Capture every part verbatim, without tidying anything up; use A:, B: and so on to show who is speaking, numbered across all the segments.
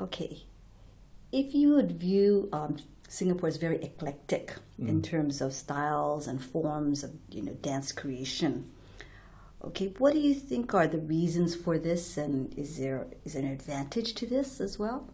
A: okay, if you would view um, Singapore as very eclectic mm. in terms of styles and forms of, you know, dance creation, okay, what do you think are the reasons for this, and is there is there an advantage to this as well?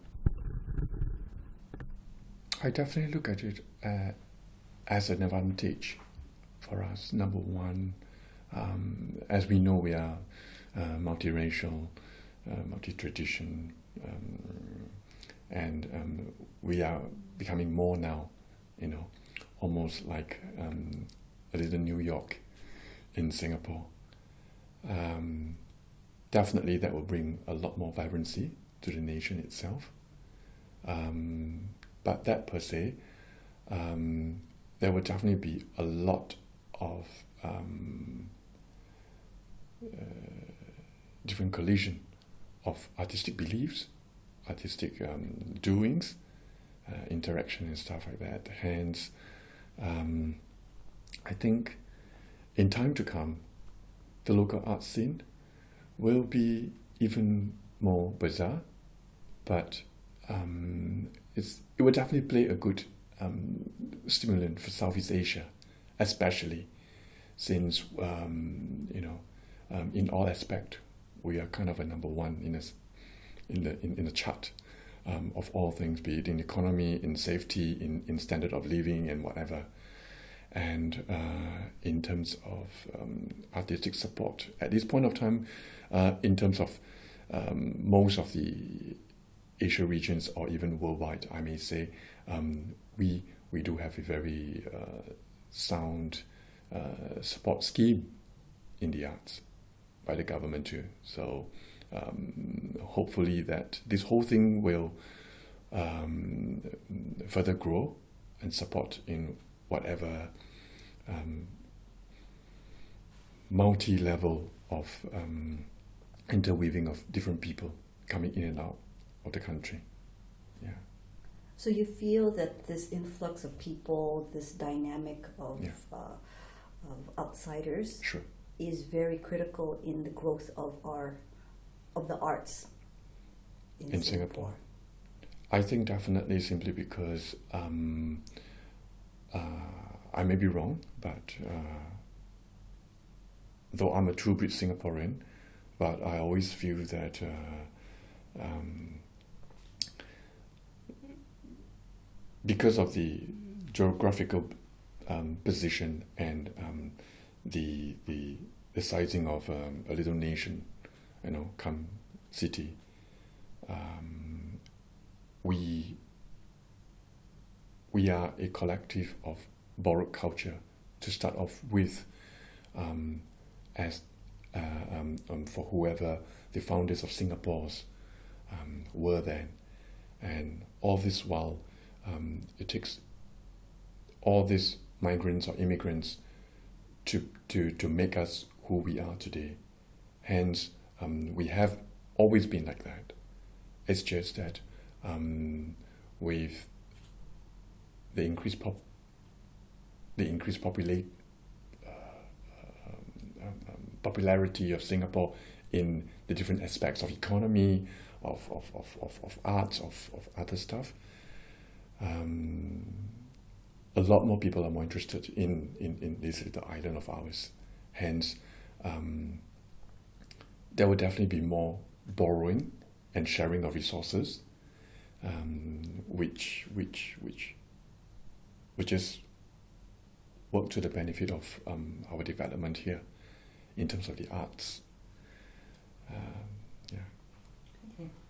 B: I definitely look at it uh, as an advantage for us. Number one, um, as we know, we are uh, multiracial, uh, multi-tradition, um, and um, we are becoming more now, you know, almost like um, a little New York in Singapore. Um, definitely that will bring a lot more vibrancy to the nation itself. Um, but that per se, um, there will definitely be a lot of um, uh, different collision of artistic beliefs, artistic um, doings, uh, interaction and stuff like that. Hence, um, I think in time to come, the local art scene will be even more bizarre, but um, it's, it will definitely play a good um, stimulant for Southeast Asia, especially since, um, you know, um, in all aspects, we are kind of a number one in, a, in, the, in, in the chart um, of all things, be it in economy, in safety, in, in standard of living and whatever. And uh, in terms of um, artistic support, at this point of time, uh, in terms of um, most of the Asia regions or even worldwide, I may say, um, we we do have a very uh, sound uh, support scheme in the arts by the government too. So um, hopefully that this whole thing will um, further grow and support in whatever um, multi-level of um, interweaving of different people coming in and out of the country. Yeah.
A: So you feel that this influx of people, this dynamic of,
B: yeah.
A: uh, of outsiders,
B: sure.
A: is very critical in the growth of our of the arts in,
B: in
A: Singapore.
B: Singapore. I think definitely simply because um, uh, I may be wrong, but uh, though I'm a true-bred Singaporean, but I always feel that uh, um, because of the geographical um, position and um, the, the the sizing of um, a little nation, you know, come city, um, we we are a collective of borrowed culture to start off with, um, as uh, um, um, for whoever the founders of Singapore's um, were then, and all this while um, it takes all these migrants or immigrants to to to make us who we are today. Hence, um, we have always been like that. It's just that um, with the increased pop, the increased populate, uh, um, um, popularity of Singapore in the different aspects of economy, of of of of, of arts, of of other stuff. Um, a lot more people are more interested in in, in this little island of ours. Hence, um, there will definitely be more borrowing and sharing of resources, um, which which which which is work to the benefit of um, our development here in terms of the arts. Um, yeah.
A: Okay.